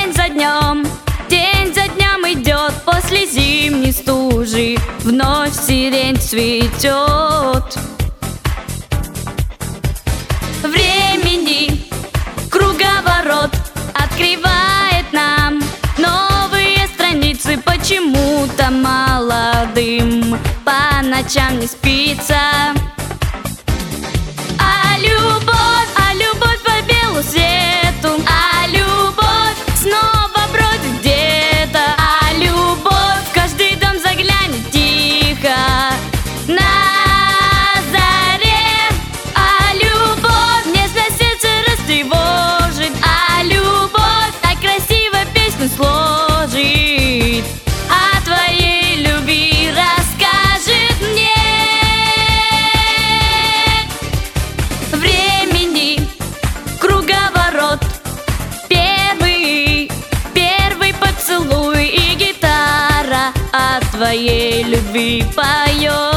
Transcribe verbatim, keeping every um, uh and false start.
День за днем, день за днем идет, после зимней стужи вновь сирень цветет. Времени круговорот открывает нам новые страницы. Почему-то молодым по ночам не спится. А любовь, а любовь по белу свету, а любовь снова бродит где-то, а любовь в каждый дом заглянет тихо на заре, а любовь нежно сердце растревожит, а любовь так красиво песню сложит, о твоей любви расскажет мне. Времени круговорот, первый, первый поцелуй, и гитара о твоей любви поет.